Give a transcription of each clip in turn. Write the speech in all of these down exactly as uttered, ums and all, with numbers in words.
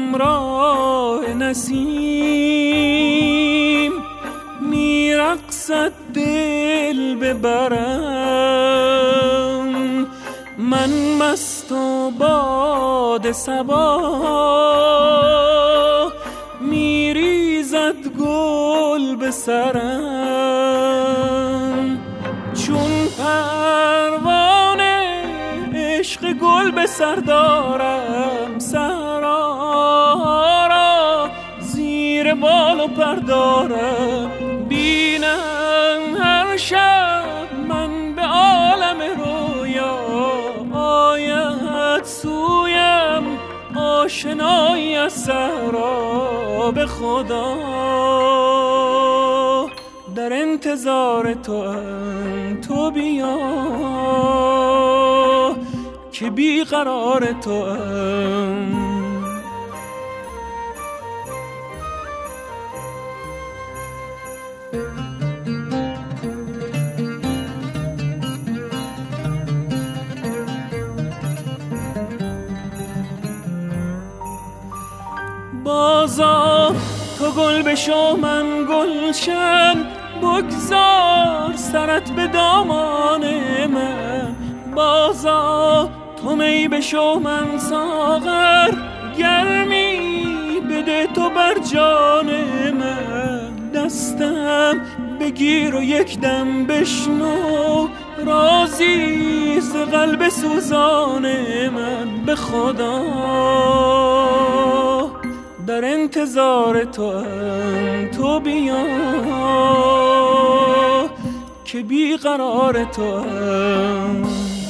همراه نسیم میرقصد دل ببرم، من مست و باد صبا میریزد گل به سرم، چون پروانه عشق گل به سر دارم، صحرا را زیر بال و پر دارم، بینم هر شب من به عالم رویا آید سویم آشنایی از صحرا. به خدا در انتظار تو ام، تو بیا که بیقرار تو ام. بازار تو گل بشو من گلشن، بگذار سرت به دامان من، بازار تو می بشو من ساغر، گرمی بده تو بر جان من، دستم بگیر و یک دم بشنو رازی ز قلب سوزان من. به خدا در انتظار تو ام، تو بیا که بیقرار تو ام.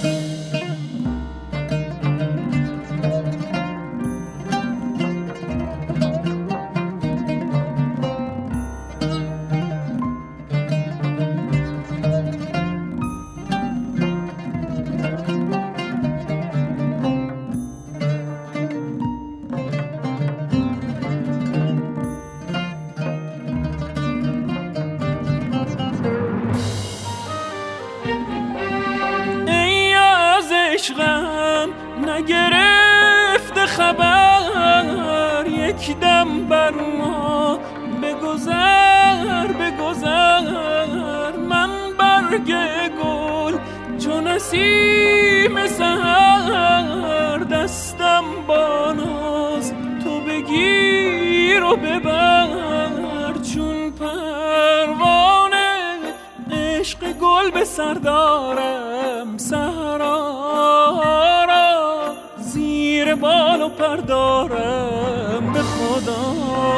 عشقم نگرفت خبر، یک دم بر ما بگذر بگذر، من برگ گل چون نسیم سحر، دستم با ناز تو بگیر و ببر، چون پروانه عشق گل به سر دارم، صحرا را زیر بال و پر دارم. به خدا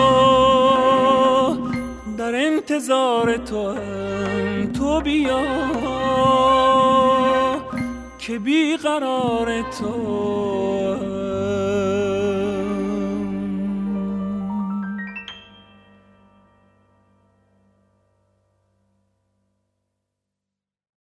در انتظار تو ام، تو بیا که بیقرار تو ام.